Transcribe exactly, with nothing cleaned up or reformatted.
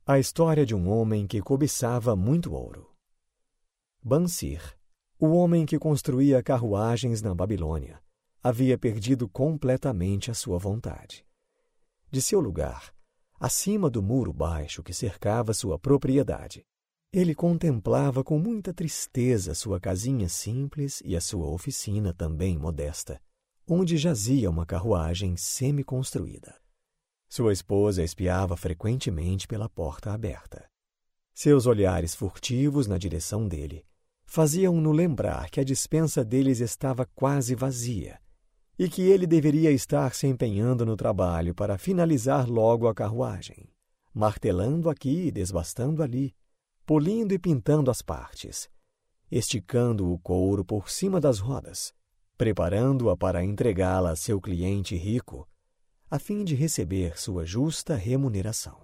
A história de um homem que cobiçava muito ouro. Bansir, o homem que construía carruagens na Babilônia, havia perdido completamente a sua vontade. De seu lugar, acima do muro baixo que cercava sua propriedade, ele contemplava com muita tristeza sua casinha simples e a sua oficina também modesta, onde jazia uma carruagem semi-construída. Sua esposa espiava frequentemente pela porta aberta. Seus olhares furtivos na direção dele faziam-no lembrar que a despensa deles estava quase vazia e que ele deveria estar se empenhando no trabalho para finalizar logo a carruagem, martelando aqui e desbastando ali, polindo e pintando as partes, esticando o couro por cima das rodas, preparando-a para entregá-la a seu cliente rico, a fim de receber sua justa remuneração.